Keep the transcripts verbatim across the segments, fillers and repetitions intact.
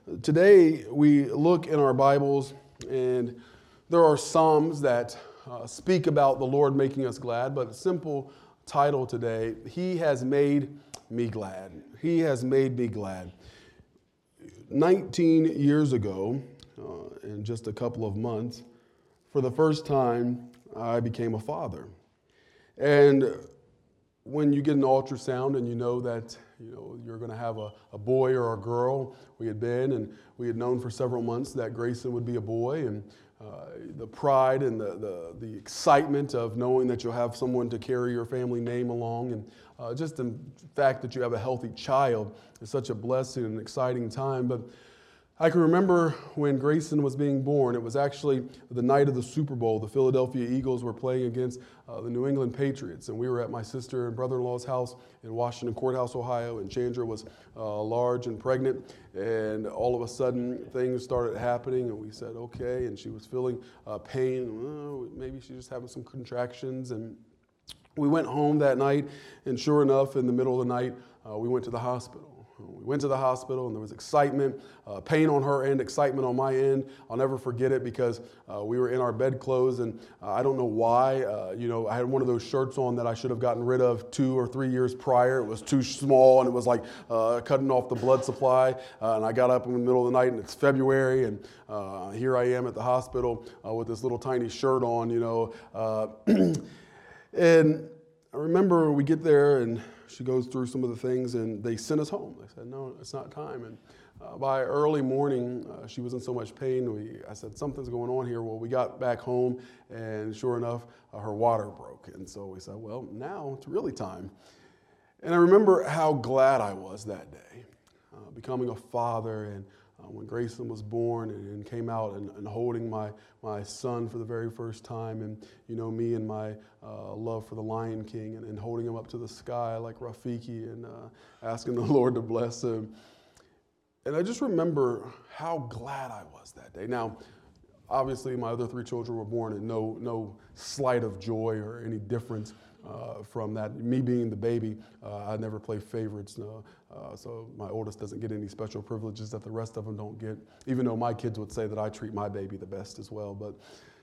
Today we look in our Bibles, and there are Psalms that uh, speak about the Lord making us glad, but a simple title today, He has made me glad. He has made me glad. nineteen years ago, uh, in just a couple of months, for the first time, I became a father. And when you get an ultrasound and you know that you know you're going to have a, a boy or a girl, we had been and we had known for several months that Grayson would be a boy, and uh, the pride and the, the the excitement of knowing that you'll have someone to carry your family name along, and uh, just the fact that you have a healthy child is such a blessing and exciting time. But I can remember when Grayson was being born. It was actually the night of the Super Bowl. The Philadelphia Eagles were playing against uh, the New England Patriots, and we were at my sister and brother-in-law's house in Washington Courthouse, Ohio, and Chandra was uh, large and pregnant, and all of a sudden things started happening, and we said, okay, and she was feeling uh, pain. Oh, maybe she's just having some contractions, and we went home that night, and sure enough, in the middle of the night, uh, we went to the hospital. We went to the hospital, and there was excitement, uh, pain on her end, excitement on my end. I'll never forget it because uh, we were in our bedclothes, and uh, I don't know why. Uh, you know, I had one of those shirts on that I should have gotten rid of two or three years prior. It was too small, and it was like uh, cutting off the blood supply. Uh, and I got up in the middle of the night, and it's February, and uh, here I am at the hospital uh, with this little tiny shirt on, you know. Uh, and I remember we get there, and she goes through some of the things, and they sent us home. They said, no, it's not time. And uh, by early morning, uh, she was in so much pain. We, I said, something's going on here. Well, we got back home, and sure enough, uh, her water broke. And so we said, well, now it's really time. And I remember how glad I was that day, uh, becoming a father, and uh, when Grayson was born and, and came out and, and holding my, my son for the very first time, and you know, me and my uh, love for the Lion King, and, and holding him up to the sky like Rafiki, and uh, asking the Lord to bless him. And I just remember how glad I was that day. Now, obviously my other three children were born, and no, no slight of joy or any difference Uh, from that. Me being the baby, uh, I never play favorites, no. uh, so my oldest doesn't get any special privileges that the rest of them don't get, even though my kids would say that I treat my baby the best as well. But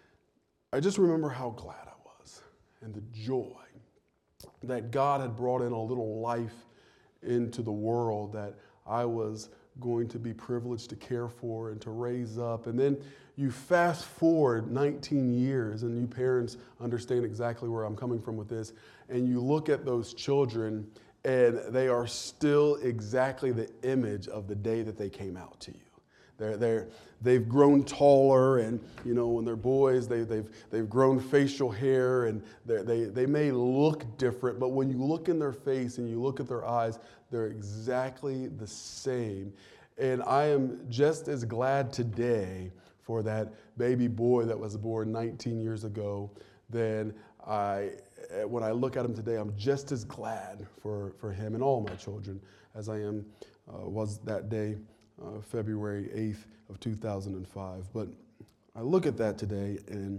I just remember how glad I was, and the joy that God had brought in a little life into the world that I was going to be privileged to care for and to raise up. And then you fast forward nineteen years, and you parents understand exactly where I'm coming from with this, and you look at those children, and they are still exactly the image of the day that they came out to you. They're, they're, they've grown taller, and you know, when they're boys, they, they've, they've grown facial hair, and they, they may look different, but when you look in their face and you look at their eyes, they're exactly the same. And I am just as glad today for that baby boy that was born nineteen years ago than I, when I look at him today, I'm just as glad for, for him and all my children as I am, uh, was that day, uh, February eighth of two thousand five. But I look at that today, and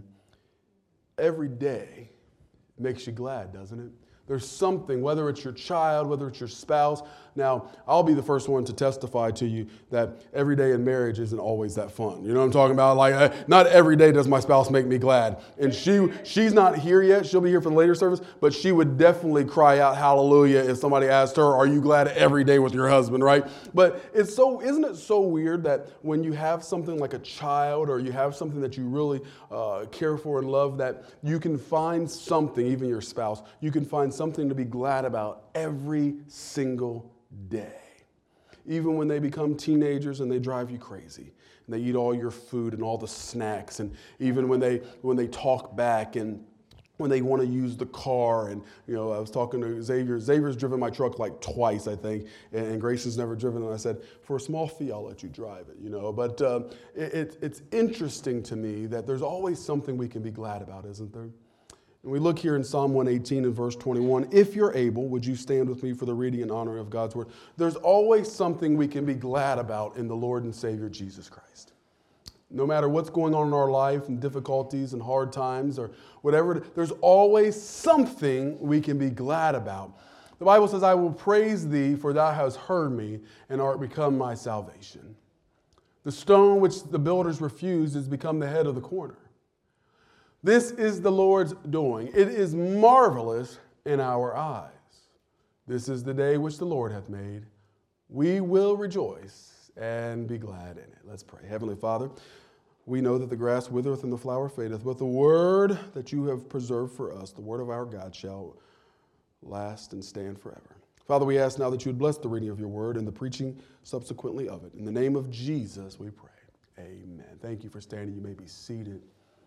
every day makes you glad, doesn't it? There's something, whether it's your child, whether it's your spouse. Now, I'll be the first one to testify to you that every day in marriage isn't always that fun. You know what I'm talking about? Like, uh, not every day does my spouse make me glad. And she she's not here yet. She'll be here for the later service. But she would definitely cry out hallelujah if somebody asked her, are you glad every day with your husband, right? But it's so, isn't it so weird that when you have something like a child, or you have something that you really uh, care for and love, that you can find something, even your spouse, you can find something to be glad about every single day. Even when they become teenagers and they drive you crazy, and they eat all your food and all the snacks, and even when they when they talk back, and when they want to use the car. And you know, I was talking to Xavier. Xavier's driven my truck like twice, I think, and, and Grayson's never driven it. And I said, for a small fee, I'll let you drive it. You know, but uh, it, it, it's interesting to me that there's always something we can be glad about, isn't there? And we look here in Psalm one eighteen and verse twenty-one. If you're able, would you stand with me for the reading and honor of God's word? There's always something we can be glad about in the Lord and Savior Jesus Christ. No matter what's going on in our life, and difficulties and hard times or whatever, there's always something we can be glad about. The Bible says, I will praise thee, for thou hast heard me, and art become my salvation. The stone which the builders refused has become the head of the corner. This is the Lord's doing. It is marvelous in our eyes. This is the day which the Lord hath made. We will rejoice and be glad in it. Let's pray. Heavenly Father, we know that the grass withereth and the flower fadeth, but the word that you have preserved for us, the word of our God, shall last and stand forever. Father, we ask now that you would bless the reading of your word and the preaching subsequently of it. In the name of Jesus, we pray. Amen. Thank you for standing. You may be seated.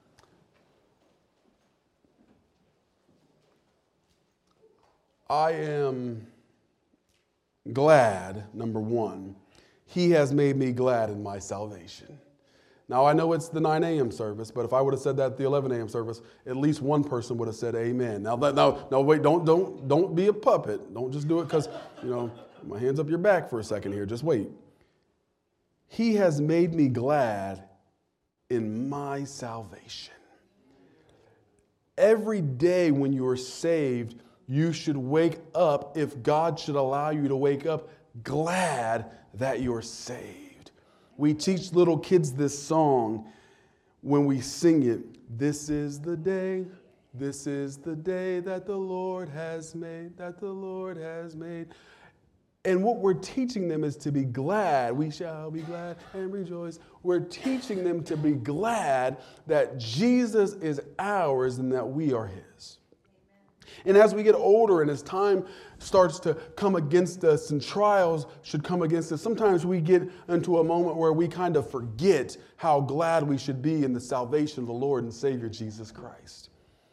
I am glad, number one, he has made me glad in my salvation. Now, I know it's the nine a.m. service, but if I would have said that at the eleven a.m. service, at least one person would have said amen. Now, that, now, now wait, don't, don't, don't be a puppet. Don't just do it because, you know, my hand's up your back for a second here. Just wait. He has made me glad in my salvation. Every day when you are saved, you should wake up, if God should allow you to wake up, glad that you're saved. We teach little kids this song when we sing it. This is the day, this is the day that the Lord has made, that the Lord has made. And what we're teaching them is to be glad. We shall be glad and rejoice. We're teaching them to be glad that Jesus is ours and that we are his. And as we get older and as time starts to come against us and trials should come against us, sometimes we get into a moment where we kind of forget how glad we should be in the salvation of the Lord and Savior Jesus Christ.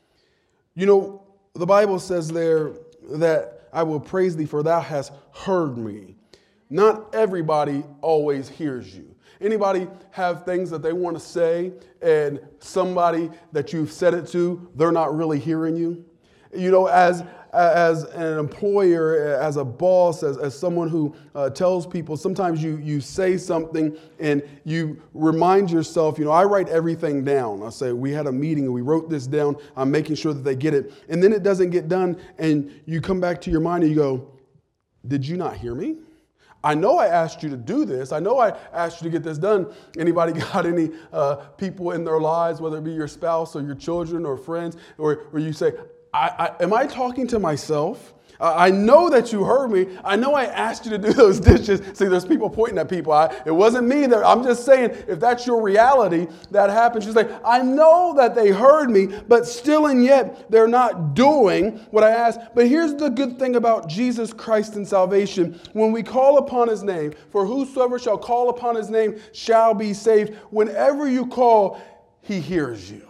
You know, the Bible says there that I will praise thee for thou hast heard me. Not everybody always hears you. Anybody have things that they want to say and somebody that you've said it to, they're not really hearing you? You know, as as an employer, as a boss, as, as someone who uh, tells people, sometimes you you say something and you remind yourself, you know, I write everything down. I say, we had a meeting and we wrote this down. I'm making sure that they get it. And then it doesn't get done. And you come back to your mind and you go, did you not hear me? I know I asked you to do this. I know I asked you to get this done. Anybody got any uh, people in their lives, whether it be your spouse or your children or friends, or where you say, I, I, am I talking to myself? Uh, I know that you heard me. I know I asked you to do those dishes. See, there's people pointing at people. I, it wasn't me. That, I'm just saying, if that's your reality, that happens. You say, I know that they heard me, but still and yet they're not doing what I asked. But here's the good thing about Jesus Christ and salvation. When we call upon his name, for whosoever shall call upon his name shall be saved. Whenever you call, he hears you.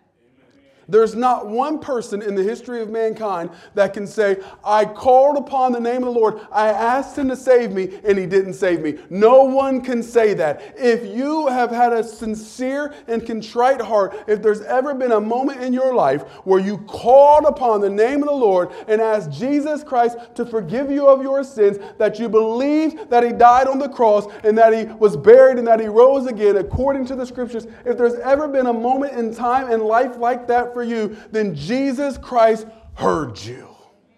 There's not one person in the history of mankind that can say, I called upon the name of the Lord, I asked him to save me, and he didn't save me. No one can say that. If you have had a sincere and contrite heart, if there's ever been a moment in your life where you called upon the name of the Lord and asked Jesus Christ to forgive you of your sins, that you believed that he died on the cross and that he was buried and that he rose again according to the scriptures, if there's ever been a moment in time and life like that for you, then Jesus Christ heard you.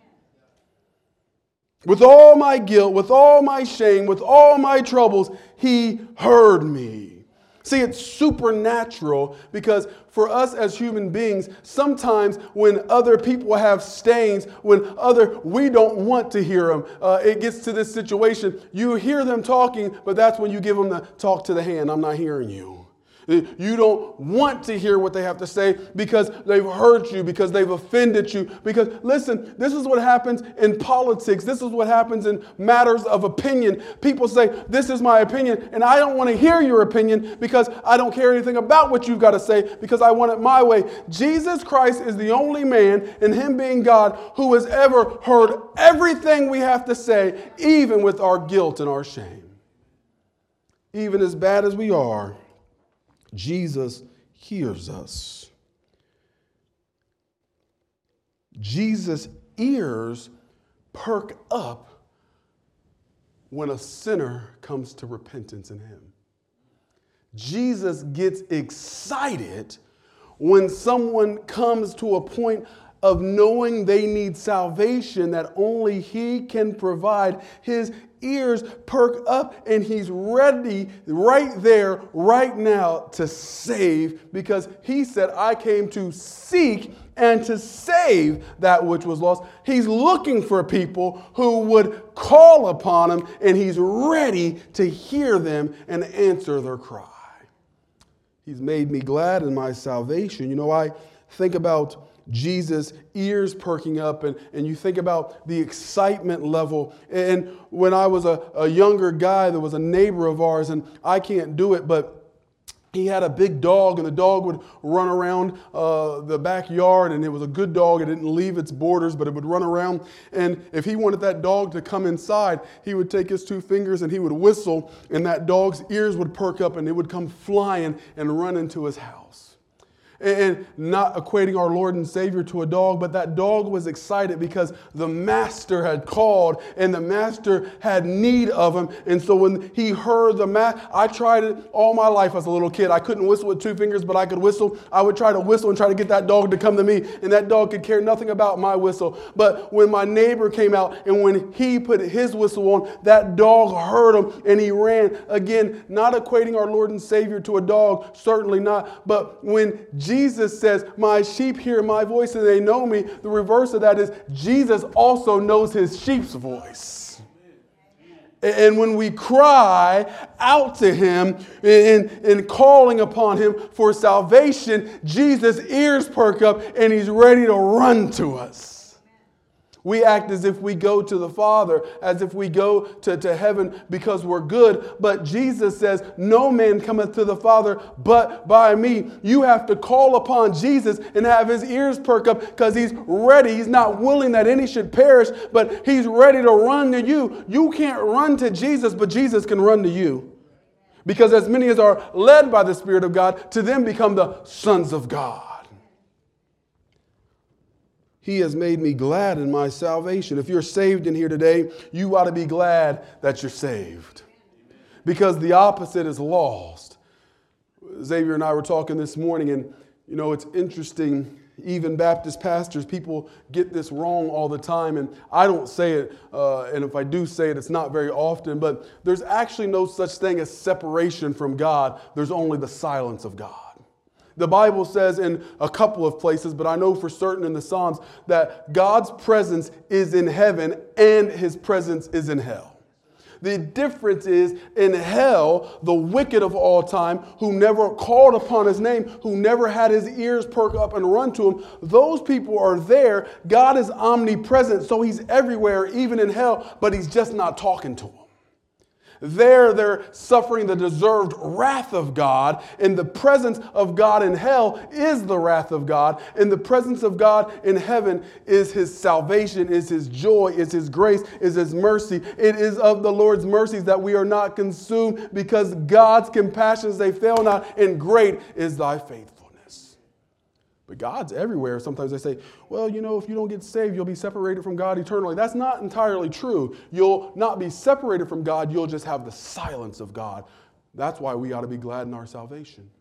With all my guilt, with all my shame, with all my troubles, he heard me. See, it's supernatural because for us as human beings, sometimes when other people have stains, when other, we don't want to hear them, uh, it gets to this situation. You hear them talking, but that's when you give them the talk to the hand. I'm not hearing you. You don't want to hear what they have to say because they've hurt you, because they've offended you. Because, listen, this is what happens in politics. This is what happens in matters of opinion. People say, this is my opinion, and I don't want to hear your opinion because I don't care anything about what you've got to say because I want it my way. Jesus Christ is the only man, and him being God, who has ever heard everything we have to say, even with our guilt and our shame. Even as bad as we are, Jesus hears us. Jesus' ears perk up when a sinner comes to repentance in him. Jesus gets excited when someone comes to a point of knowing they need salvation that only He can provide, his ears perk up and He's ready right there, right now to save, because He said, I came to seek and to save that which was lost. He's looking for people who would call upon Him, and He's ready to hear them and answer their cry. He's made me glad in my salvation. You know, I think about Jesus' ears perking up, and, and you think about the excitement level. And when I was a, a younger guy, there was a neighbor of ours, and I can't do it, but he had a big dog, and the dog would run around uh, the backyard, and it was a good dog. It didn't leave its borders, but it would run around. And if he wanted that dog to come inside, he would take his two fingers and he would whistle, and that dog's ears would perk up, and it would come flying and run into his house. And not equating our Lord and Savior to a dog, but that dog was excited because the master had called and the master had need of him. And so when he heard the master, I tried it all my life as a little kid. I couldn't whistle with two fingers, but I could whistle. I would try to whistle and try to get that dog to come to me, and that dog could care nothing about my whistle. But when my neighbor came out and when he put his whistle on, that dog heard him and he ran. Again, not equating our Lord and Savior to a dog, certainly not. But when Jesus says, my sheep hear my voice and they know me, the reverse of that is Jesus also knows his sheep's voice. And when we cry out to him in, in calling upon him for salvation, Jesus' ears perk up and he's ready to run to us. We act as if we go to the Father, as if we go to, to heaven because we're good. But Jesus says, no man cometh to the Father but by me. You have to call upon Jesus and have his ears perk up because he's ready. He's not willing that any should perish, but he's ready to run to you. You can't run to Jesus, but Jesus can run to you. Because as many as are led by the Spirit of God, to them become the sons of God. He has made me glad in my salvation. If you're saved in here today, you ought to be glad that you're saved. Because the opposite is lost. Xavier and I were talking this morning, and you know, it's interesting, even Baptist pastors, people get this wrong all the time, and I don't say it, uh, and if I do say it, it's not very often, but there's actually no such thing as separation from God. There's only the silence of God. The Bible says in a couple of places, but I know for certain in the Psalms, that God's presence is in heaven and his presence is in hell. The difference is in hell, the wicked of all time, who never called upon his name, who never had his ears perk up and run to him, those people are there. God is omnipresent, so he's everywhere, even in hell, but he's just not talking to them. There, they're suffering the deserved wrath of God, and the presence of God in hell is the wrath of God, and the presence of God in heaven is his salvation, is his joy, is his grace, is his mercy. It is of the Lord's mercies that we are not consumed, because God's compassions, they fail not, and great is thy faithfulness. But God's everywhere. Sometimes they say, well, you know, if you don't get saved, you'll be separated from God eternally. That's not entirely true. You'll not be separated from God. You'll just have the silence of God. That's why we ought to be glad in our salvation.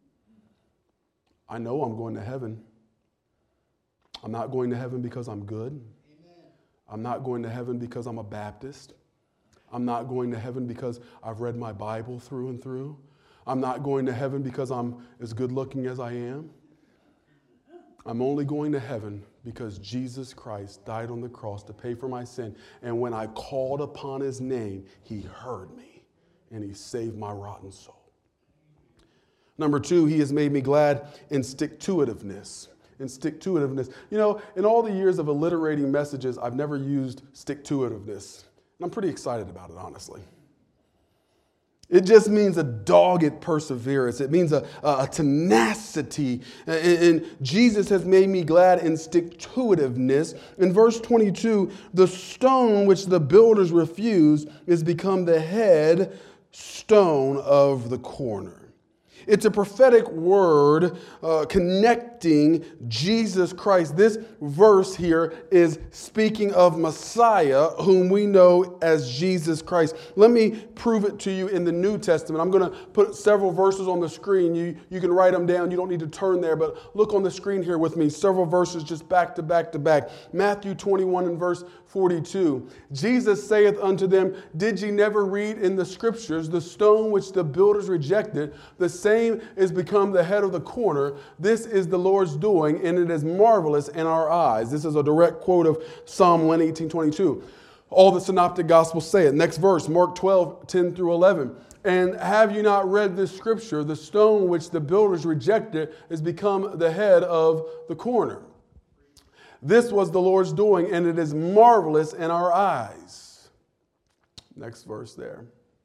I know I'm going to heaven. I'm not going to heaven because I'm good. Amen. I'm not going to heaven because I'm a Baptist. I'm not going to heaven because I've read my Bible through and through. I'm not going to heaven because I'm as good looking as I am. I'm only going to heaven because Jesus Christ died on the cross to pay for my sin. And when I called upon his name, he heard me and he saved my rotten soul. Number two, he has made me glad in stick-to-itiveness. In stick-to-itiveness. You know, in all the years of alliterating messages, I've never used stick-to-itiveness. And I'm pretty excited about it, honestly. It just means a dogged perseverance. It means a, a tenacity. And, and Jesus has made me glad in stick-to-itiveness. In verse twenty-two, the stone which the builders refused is become the head stone of the corner. It's a prophetic word uh, connected connecting Jesus Christ. This verse here is speaking of Messiah, whom we know as Jesus Christ. Let me prove it to you in the New Testament. I'm going to put several verses on the screen. You, you can write them down. You don't need to turn there, but look on the screen here with me. Several verses just back to back to back. Matthew twenty-one and verse forty-two. Jesus saith unto them, Did ye never read in the scriptures, the stone which the builders rejected, the same is become the head of the corner. This is the Lord's doing, and it is marvelous in our eyes. This is a direct quote of Psalm one eighteen twenty-two. All the synoptic gospels say it. Next verse, Mark twelve, ten through eleven. And have you not read this scripture? The stone which the builders rejected is become the head of the corner. This was the Lord's doing, and it is marvelous in our eyes. Next verse there.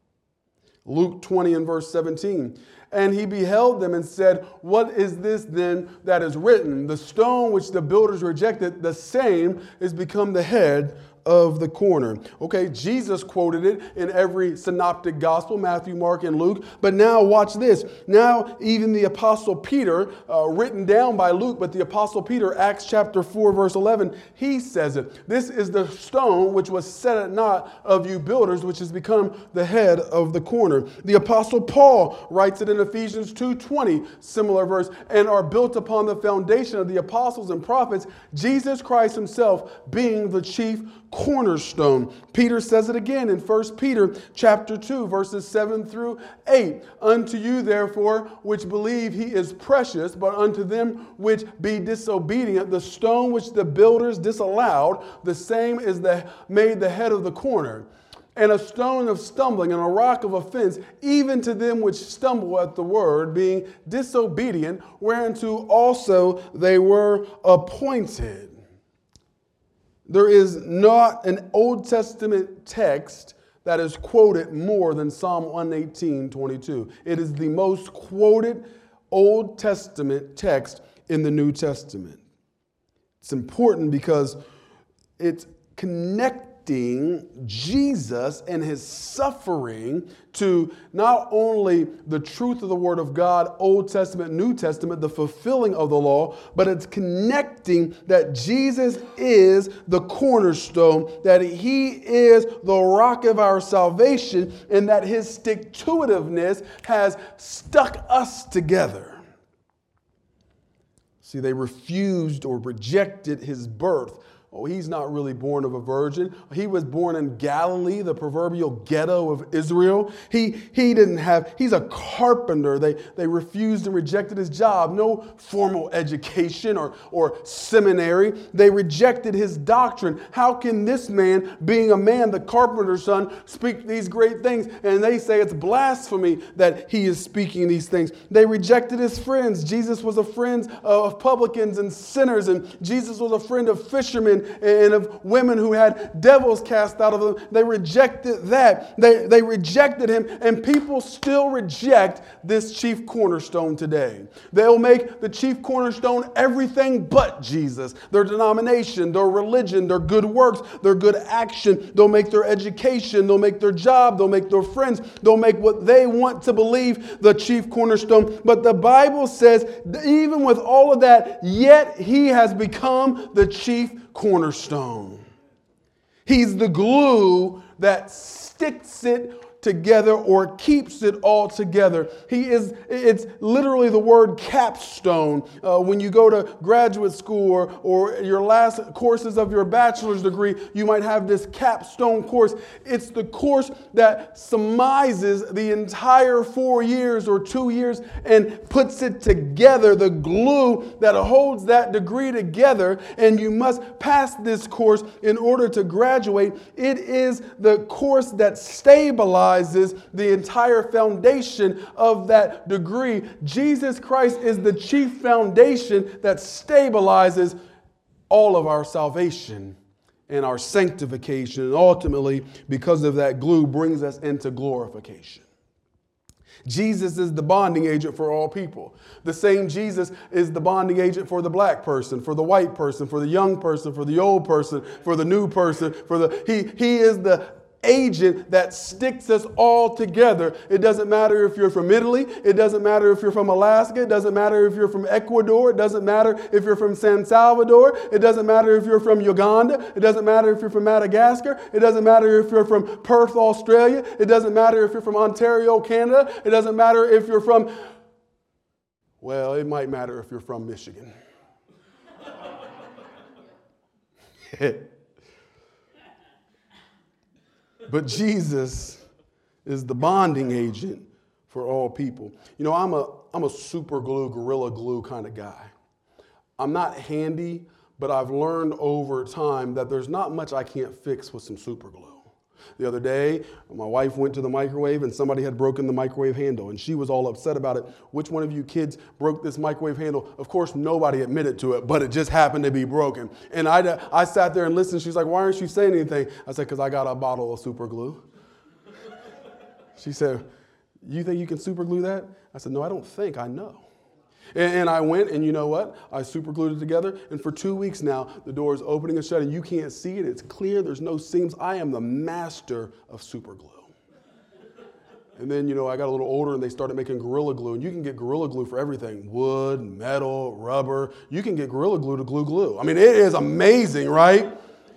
Luke twenty and verse seventeen. And he beheld them and said, What is this then that is written? The stone which the builders rejected, the same is become the head of the corner. Okay, Jesus quoted it in every synoptic gospel, Matthew, Mark, and Luke. But now watch this. Now even the Apostle Peter, uh, written down by Luke, but the Apostle Peter, Acts chapter four, verse eleven, he says it. This is the stone which was set at naught of you builders, which has become the head of the corner. The Apostle Paul writes it in Ephesians two twenty, similar verse, and are built upon the foundation of the apostles and prophets, Jesus Christ himself being the chief cornerstone. Peter says it again in First Peter chapter two, verses seven through eight. Unto you, therefore, which believe he is precious, but unto them which be disobedient, the stone which the builders disallowed, the same is the, made the head of the corner. And a stone of stumbling and a rock of offense, even to them which stumble at the word, being disobedient, whereunto also they were appointed. There is not an Old Testament text that is quoted more than Psalm one eighteen twenty-two. It is the most quoted Old Testament text in the New Testament. It's important because it's connecting Jesus and his suffering to not only the truth of the Word of God, Old Testament, New Testament, the fulfilling of the law, but it's connecting that Jesus is the cornerstone, that he is the rock of our salvation, and that his stick-to-itiveness has stuck us together. See, they refused or rejected his birth. Oh, he's not really born of a virgin. He was born in Galilee, the proverbial ghetto of Israel. He, he didn't have, he's a carpenter. They, they refused and rejected his job. No formal education or, or seminary. They rejected his doctrine. How can this man, being a man, the carpenter's son, speak these great things? And they say it's blasphemy that he is speaking these things. They rejected his friends. Jesus was a friend of publicans and sinners, and Jesus was a friend of fishermen and of women who had devils cast out of them. They rejected that. They, they rejected him, and people still reject this chief cornerstone today. They'll make the chief cornerstone everything but Jesus. Their denomination, their religion, their good works, their good action. They'll make their education, they'll make their job, they'll make their friends, they'll make what they want to believe the chief cornerstone. But the Bible says, even with all of that, yet he has become the chief cornerstone. He's the glue that sticks it together or keeps it all together. He is, it's literally the word capstone. Uh, when you go to graduate school or, or your last courses of your bachelor's degree, you might have this capstone course. It's the course that surmises the entire four years or two years and puts it together, the glue that holds that degree together, and you must pass this course in order to graduate. It is the course that stabilizes the entire foundation of that degree. Jesus Christ is the chief foundation that stabilizes all of our salvation and our sanctification, and ultimately, because of that glue, brings us into glorification. Jesus is the bonding agent for all people. The same Jesus is the bonding agent for the black person, for the white person, for the young person, for the old person, for the new person, for the he he is the agent that sticks us all together. It doesn't matter if you're from Italy. It doesn't matter if you're from Alaska. It doesn't matter if you're from Ecuador. It doesn't matter if you're from San Salvador. It doesn't matter if you're from Uganda. It doesn't matter if you're from Madagascar. It doesn't matter if you're from Perth, Australia. It doesn't matter if you're from Ontario, Canada. It doesn't matter if you're from, well, it might matter if you're from Michigan. But Jesus is the bonding agent for all people. You know, I'm a I'm a super glue, gorilla glue kind of guy. I'm not handy, but I've learned over time that there's not much I can't fix with some super glue. The other day, my wife went to the microwave and somebody had broken the microwave handle, and she was all upset about it. Which one of you kids broke this microwave handle? Of course, nobody admitted to it, but it just happened to be broken. And I, I sat there and listened. She's like, why aren't you saying anything? I said, because I got a bottle of super glue. She said, you think you can super glue that? I said, no, I don't think, I know. And I went, and you know what? I super glued it together, and for two weeks now, the door is opening and shutting. You can't see it. It's clear. There's no seams. I am the master of super glue. And then, you know, I got a little older, and they started making Gorilla Glue, and you can get Gorilla Glue for everything. Wood, metal, rubber. You can get Gorilla Glue to glue glue. I mean, it is amazing, right?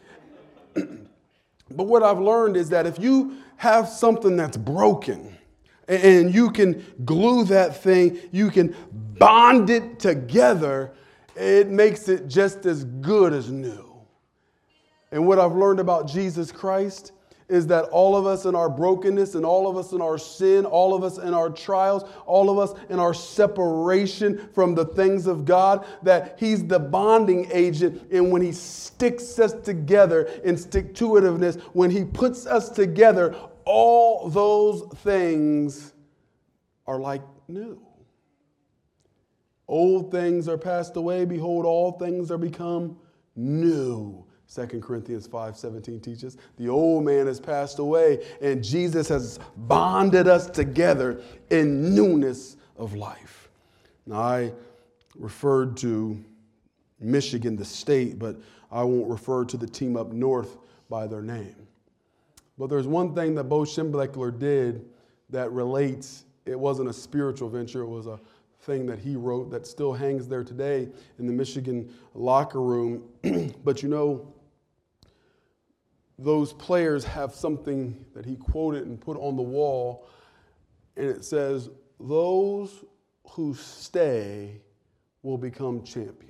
But what I've learned is that if you have something that's broken, and you can glue that thing, you can bond it together, it makes it just as good as new. And what I've learned about Jesus Christ is that all of us in our brokenness and all of us in our sin, all of us in our trials, all of us in our separation from the things of God, that he's the bonding agent. And when he sticks us together in stick-to-itiveness, when he puts us together, all those things are like new. Old things are passed away. Behold, all things are become new. Second Corinthians five seventeen teaches, the old man has passed away, and Jesus has bonded us together in newness of life. Now, I referred to Michigan, the state, but I won't refer to the team up north by their name. But there's one thing that Bo Schembechler did that relates. It wasn't a spiritual venture. It was a thing that he wrote that still hangs there today in the Michigan locker room. But you know, those players have something that he quoted and put on the wall, and it says, those who stay will become champions.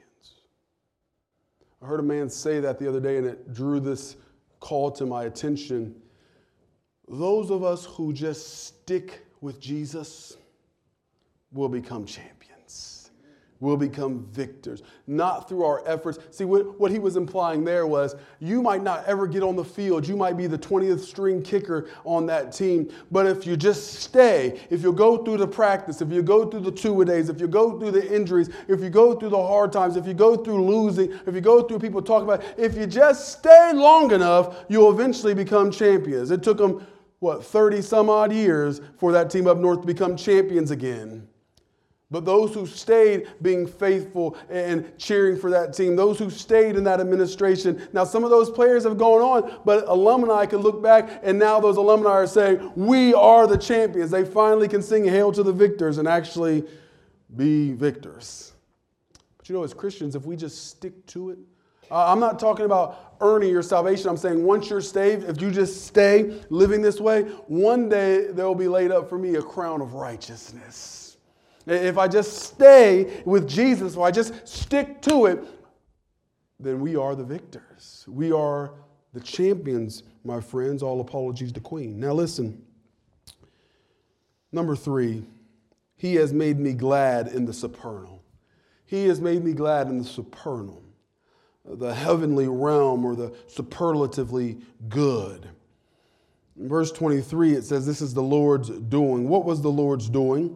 I heard a man say that the other day, and it drew this call to my attention. Those of us who just stick with Jesus will become champions. We'll become victors, not through our efforts. See, what, what he was implying there was you might not ever get on the field. You might be the twentieth string kicker on that team. But if you just stay, if you go through the practice, if you go through the two-a-days, if you go through the injuries, if you go through the hard times, if you go through losing, if you go through people talking about it, if you just stay long enough, you'll eventually become champions. It took them what, thirty some odd years for that team up north to become champions again. But those who stayed being faithful and cheering for that team, those who stayed in that administration, now some of those players have gone on, but alumni can look back, and now those alumni are saying, we are the champions. They finally can sing Hail to the Victors and actually be victors. But you know, as Christians, if we just stick to it, Uh, I'm not talking about earning your salvation. I'm saying once you're saved, if you just stay living this way, one day there will be laid up for me a crown of righteousness. If I just stay with Jesus, if I just stick to it, then we are the victors. We are the champions, my friends. All apologies to Queen. Now listen. Number three, he has made me glad in the supernal. He has made me glad in the supernal. The heavenly realm, or the superlatively good. In verse twenty-three, it says, this is the Lord's doing. What was the Lord's doing?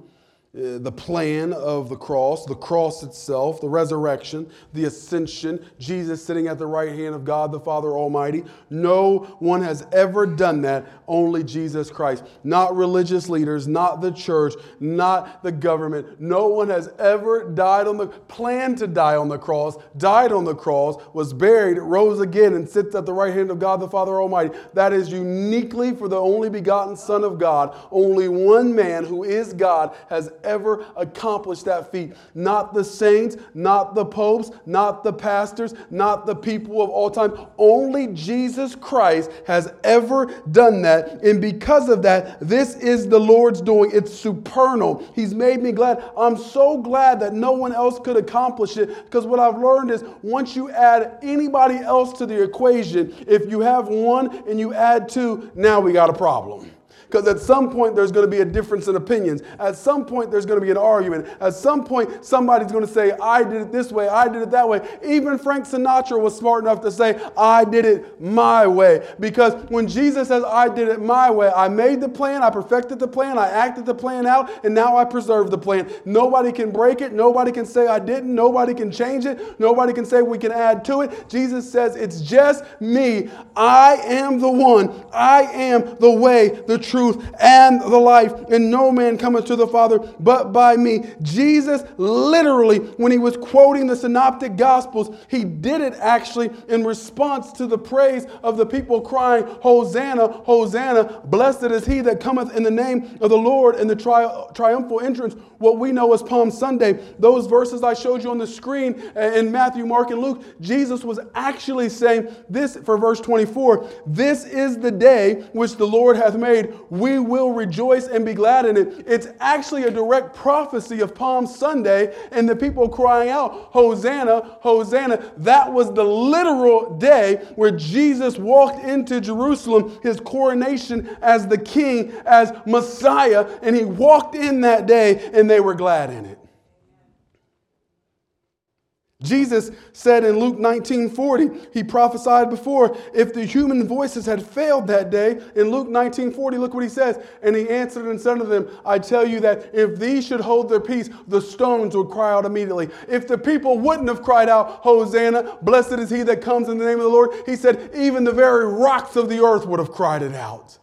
uh, the plan of the cross, the cross itself, the resurrection, the ascension, Jesus sitting at the right hand of God the Father Almighty. No one has ever done that, only Jesus Christ. Not religious leaders, not the church, not the government. No one has ever died on the, planned to die on the cross, died on the cross, was buried, rose again, and sits at the right hand of God the Father Almighty. That is uniquely for the only begotten Son of God. Only one man who is God has ever accomplished that feat. Not the saints, not the popes, not the pastors, not the people of all time. Only Jesus Christ has ever done that. And because of that, this is the Lord's doing. It's supernal. He's made me glad. I'm so glad that no one else could accomplish it, because what I've learned is once you add anybody else to the equation, if you have one and you add two, now we got a problem. Because at some point, there's going to be a difference in opinions. At some point, there's going to be an argument. At some point, somebody's going to say, I did it this way, I did it that way. Even Frank Sinatra was smart enough to say, I did it my way. Because when Jesus says, I did it my way, I made the plan, I perfected the plan, I acted the plan out, and now I preserve the plan. Nobody can break it. Nobody can say I didn't. Nobody can change it. Nobody can say we can add to it. Jesus says, it's just me. I am the one. I am the way, the truth, and the life, and no man cometh to the Father but by me. Jesus literally, when he was quoting the synoptic gospels, he did it actually in response to the praise of the people crying, Hosanna, Hosanna, blessed is he that cometh in the name of the Lord, in the tri- triumphal entrance, what we know as Palm Sunday. Those verses I showed you on the screen in Matthew, Mark, and Luke, Jesus was actually saying this for verse twenty-four, this is the day which the Lord hath made. We will rejoice and be glad in it. It's actually a direct prophecy of Palm Sunday and the people crying out, Hosanna, Hosanna. That was the literal day where Jesus walked into Jerusalem, his coronation as the king, as Messiah, and he walked in that day and they were glad in it. Jesus said in Luke nineteen forty, he prophesied before, if the human voices had failed that day, in Luke nineteen forty, look what he says. And he answered and said unto them, I tell you that if these should hold their peace, the stones would cry out immediately. If the people wouldn't have cried out, Hosanna, blessed is he that comes in the name of the Lord, he said, even the very rocks of the earth would have cried it out.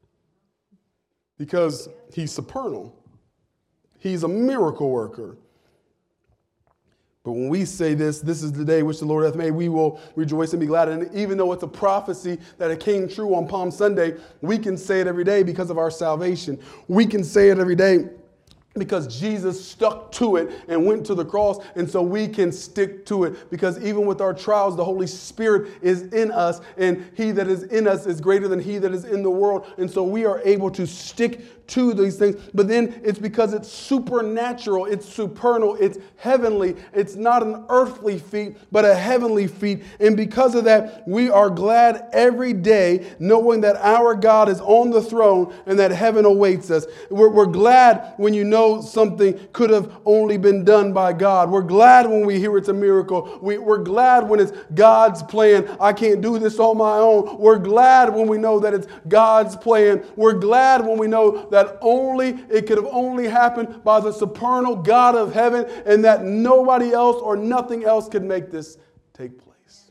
Because he's supernal. He's a miracle worker. But when we say this, this is the day which the Lord hath made, we will rejoice and be glad. And even though it's a prophecy that it came true on Palm Sunday, we can say it every day because of our salvation. We can say it every day because Jesus stuck to it and went to the cross. And so we can stick to it because even with our trials, the Holy Spirit is in us, and he that is in us is greater than he that is in the world. And so we are able to stick to these things. But then it's because it's supernatural, it's supernal, it's heavenly. It's not an earthly feat, but a heavenly feat. And because of that, we are glad every day knowing that our God is on the throne and that heaven awaits us. We're, we're glad when you know something could have only been done by God. We're glad when we hear it's a miracle. We, we're glad when it's God's plan. I can't do this on my own. We're glad when we know that it's God's plan. We're glad when we know that that only it could have only happened by the supernal God of heaven, and that nobody else or nothing else could make this take place.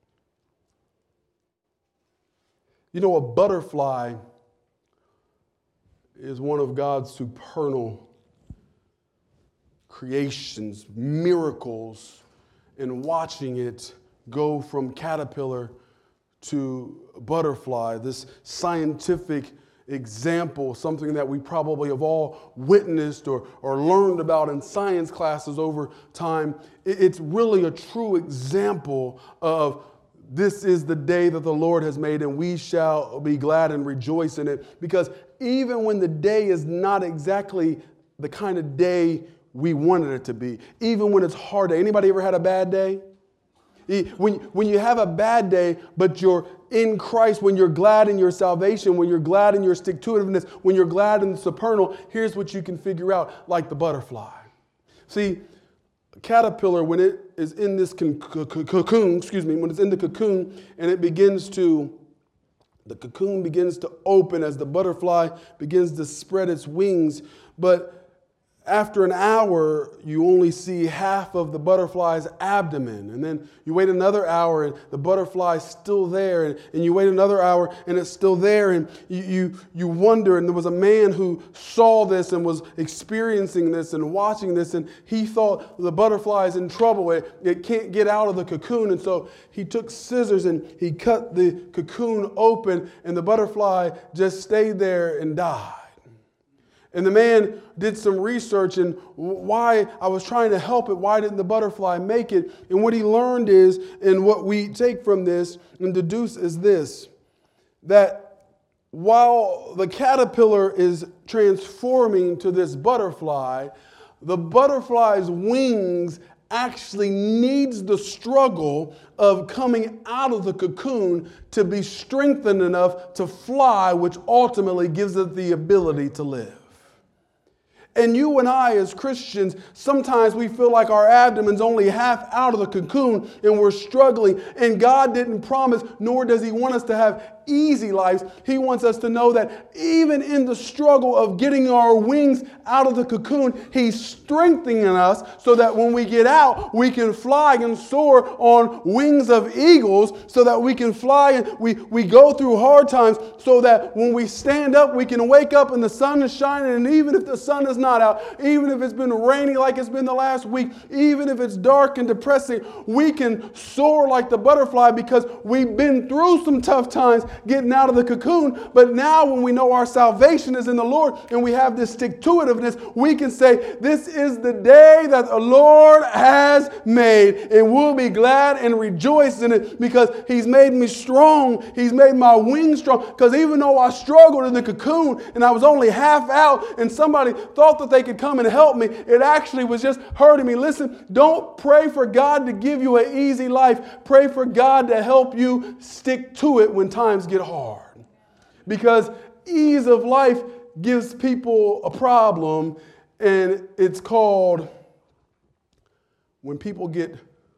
You know, a butterfly is one of God's supernal creations, miracles, and watching it go from caterpillar to butterfly, this scientific example, something that we probably have all witnessed or, or learned about in science classes over time. It's really a true example of this is the day that the Lord has made, and we shall be glad and rejoice in it. Because even when the day is not exactly the kind of day we wanted it to be, even when it's hard day. Anybody ever had a bad day? When, when you have a bad day, but you're in Christ, when you're glad in your salvation, when you're glad in your stick-to-itiveness, when you're glad in the supernal, here's what you can figure out, like the butterfly. See, a caterpillar, when it is in this cocoon, excuse me, when it's in the cocoon and it begins to, the cocoon begins to open as the butterfly begins to spread its wings, but after an hour, you only see half of the butterfly's abdomen. And then you wait another hour and the butterfly's still there. And, and you wait another hour and it's still there. And you, you, you wonder, and there was a man who saw this and was experiencing this and watching this. And he thought the butterfly's in trouble. It, it can't get out of the cocoon. And so he took scissors and he cut the cocoon open. And the butterfly just stayed there and died. And the man did some research and why I was trying to help it. Why didn't the butterfly make it? And what he learned is, and what we take from this and deduce is this, that while the caterpillar is transforming to this butterfly, the butterfly's wings actually needs the struggle of coming out of the cocoon to be strengthened enough to fly, which ultimately gives it the ability to live. And you and I as Christians, sometimes we feel like our abdomen's only half out of the cocoon and we're struggling. And God didn't promise, nor does he want us to have easy lives. He wants us to know that even in the struggle of getting our wings out of the cocoon, he's strengthening us so that when we get out, we can fly and soar on wings of eagles, so that we can fly and we, we go through hard times, so that when we stand up, we can wake up and the sun is shining. And even if the sun is not out, even if it's been raining like it's been the last week, even if it's dark and depressing, we can soar like the butterfly because we've been through some tough times getting out of the cocoon. But now when we know our salvation is in the Lord and we have this stick-to-itiveness, we can say, this is the day that the Lord has made, and we'll be glad and rejoice in it because he's made me strong. He's made my wings strong. Because even though I struggled in the cocoon and I was only half out and somebody thought that they could come and help me, it actually was just hurting me. Listen, don't pray for God to give you an easy life. Pray for God to help you stick to it when times get hard. Because ease of life gives people a problem, and it's called when people get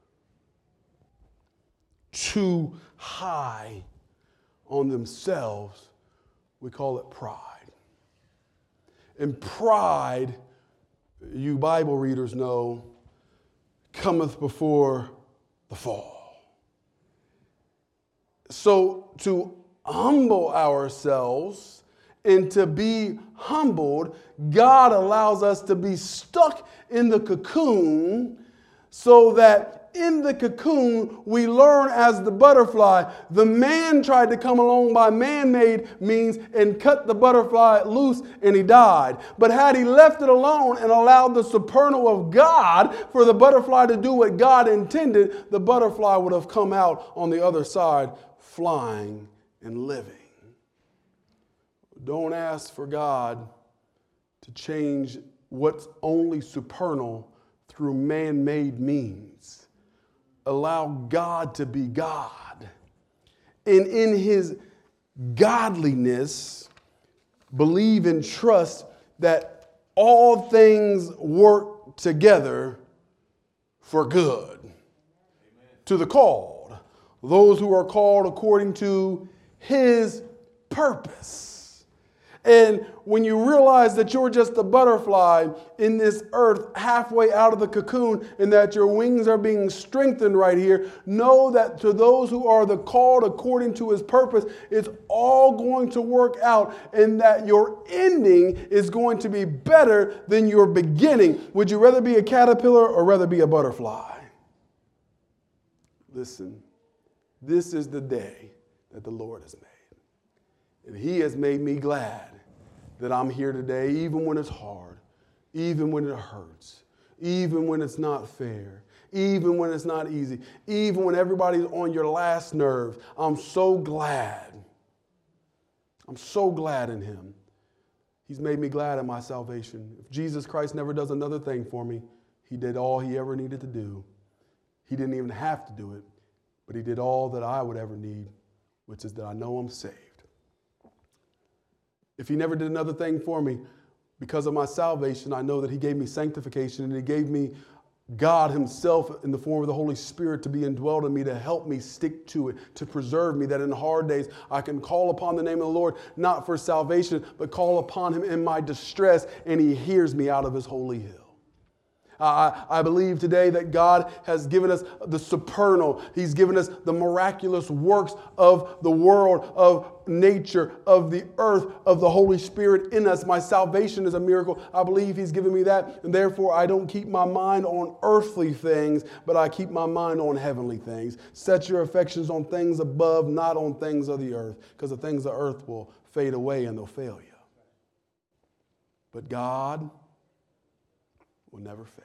too high on themselves, we call it pride. And pride, you Bible readers know, cometh before the fall. So to humble ourselves and to be humbled, God allows us to be stuck in the cocoon so that in the cocoon we learn as the butterfly. The man tried to come along by man-made means and cut the butterfly loose and he died. But had he left it alone and allowed the supernal of God for the butterfly to do what God intended, the butterfly would have come out on the other side flying and living. Don't ask for God to change what's only supernal through man-made means. Allow God to be God. And in his godliness, believe and trust that all things work together for good. Amen. To the called, those who are called according to his purpose. And when you realize that you're just a butterfly in this earth halfway out of the cocoon and that your wings are being strengthened right here, know that to those who are the called according to his purpose, it's all going to work out and that your ending is going to be better than your beginning. Would you rather be a caterpillar or rather be a butterfly? Listen, this is the day that the Lord has made. And he has made me glad that I'm here today, even when it's hard, even when it hurts, even when it's not fair, even when it's not easy, even when everybody's on your last nerve. I'm so glad. I'm so glad in him. He's made me glad in my salvation. If Jesus Christ never does another thing for me, he did all he ever needed to do. He didn't even have to do it, but he did all that I would ever need, which is that I know I'm saved. If he never did another thing for me, because of my salvation, I know that he gave me sanctification and he gave me God himself in the form of the Holy Spirit to be indwelled in me, to help me stick to it, to preserve me, that in hard days I can call upon the name of the Lord, not for salvation, but call upon him in my distress, and he hears me out of his holy hill. I, I believe today that God has given us the supernal. He's given us the miraculous works of the world, of nature, of the earth, of the Holy Spirit in us. My salvation is a miracle. I believe he's given me that. And therefore, I don't keep my mind on earthly things, but I keep my mind on heavenly things. Set your affections on things above, not on things of the earth, because the things of earth will fade away and they'll fail you. But God will never fail.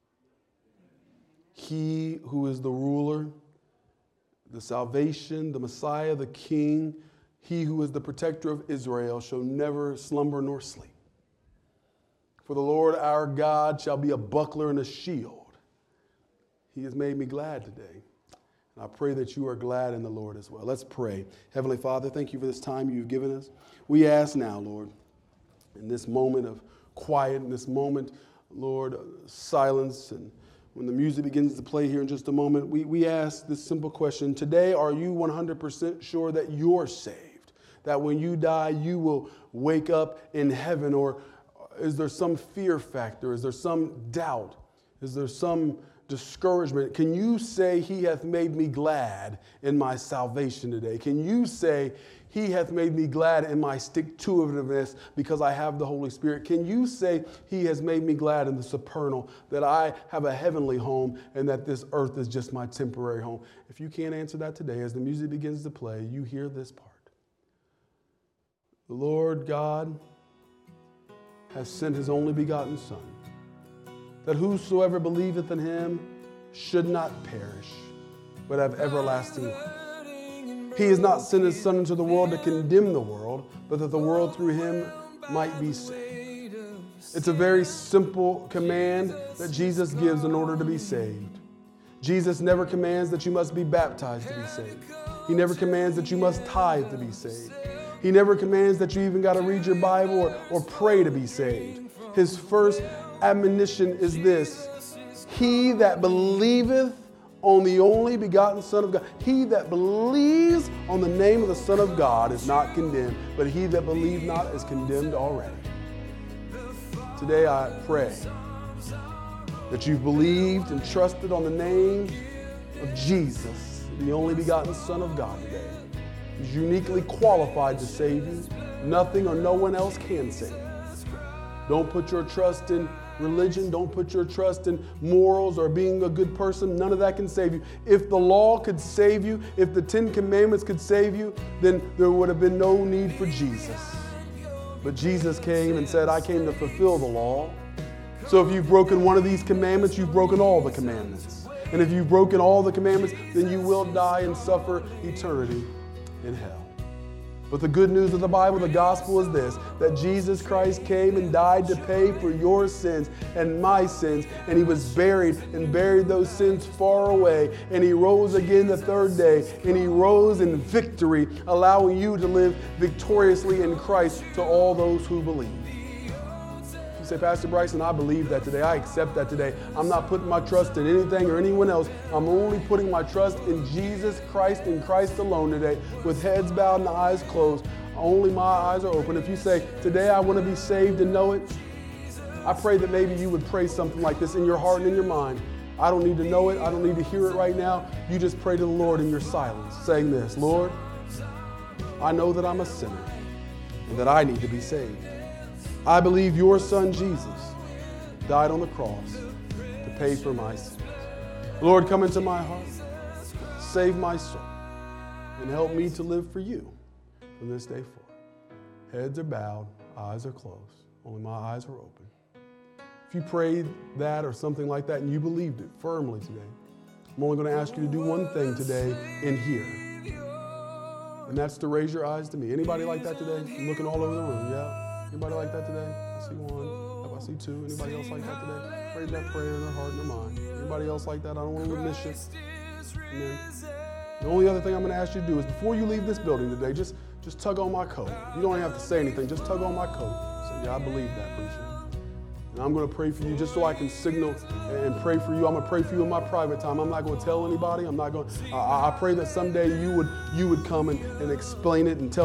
He who is the ruler, the salvation, the Messiah, the King, he who is the protector of Israel shall never slumber nor sleep. For the Lord our God shall be a buckler and a shield. He has made me glad today. And I pray that you are glad in the Lord as well. Let's pray. Heavenly Father, thank you for this time you've given us. We ask now, Lord, in this moment of quiet, in this moment, Lord, silence, and when the music begins to play here in just a moment, we, we ask this simple question. Today, are you one hundred percent sure that you're saved? That when you die, you will wake up in heaven? Or is there some fear factor? Is there some doubt? Is there some discouragement? Can you say, he hath made me glad in my salvation today? Can you say, he hath made me glad in my stick-to-itiveness because I have the Holy Spirit? Can you say, he has made me glad in the supernal, that I have a heavenly home and that this earth is just my temporary home? If you can't answer that today, as the music begins to play, you hear this part. The Lord God has sent his only begotten Son, that whosoever believeth in him should not perish, but have everlasting life. He has not sent his Son into the world to condemn the world, but that the world through him might be saved. It's a very simple command that Jesus gives in order to be saved. Jesus never commands that you must be baptized to be saved. He never commands that you must tithe to be saved. He never commands that you even got to read your Bible or, or pray to be saved. His first admonition is this: he that believeth on the only begotten Son of God, he that believes on the name of the Son of God is not condemned, but he that believe not is condemned already. Today I pray that you've believed and trusted on the name of Jesus, the only begotten Son of God today. He's uniquely qualified to save you. Nothing or no one else can save you. Don't put your trust in religion. Don't put your trust in morals or being a good person. None of that can save you. If the law could save you, if the Ten Commandments could save you, then there would have been no need for Jesus. But Jesus came and said, I came to fulfill the law. So if you've broken one of these commandments, you've broken all the commandments. And if you've broken all the commandments, then you will die and suffer eternity in hell. But the good news of the Bible, the gospel, is this: that Jesus Christ came and died to pay for your sins and my sins, and he was buried and buried those sins far away, and he rose again the third day, and he rose in victory, allowing you to live victoriously in Christ to all those who believe. You say, Pastor Bryson, I believe that today. I accept that today. I'm not putting my trust in anything or anyone else. I'm only putting my trust in Jesus Christ and Christ alone today, with heads bowed and eyes closed. Only my eyes are open. If you say, today I want to be saved and know it, I pray that maybe you would pray something like this in your heart and in your mind. I don't need to know it. I don't need to hear it right now. You just pray to the Lord in your silence, saying this: Lord, I know that I'm a sinner and that I need to be saved. I believe your Son, Jesus, died on the cross to pay for my sins. Lord, come into my heart, save my soul, and help me to live for you from this day forward. Heads are bowed, eyes are closed. Only my eyes are open. If you prayed that or something like that and you believed it firmly today, I'm only going to ask you to do one thing today in here. And that's to raise your eyes to me. Anybody like that today? I'm looking all over the room, yeah? Anybody like that today? I see one. I see two. Anybody else like that today? Prayed that prayer in their heart and their mind. Anybody else like that? I don't want to miss you. Amen. The only other thing I'm going to ask you to do is, before you leave this building today, just, just tug on my coat. You don't even have to say anything. Just tug on my coat. Say, yeah, I believe that, preacher. And I'm going to pray for you just so I can signal and pray for you. I'm going to pray for you in my private time. I'm not going to tell anybody. I'm not going. I, I pray that someday you would you would come and, and explain it and tell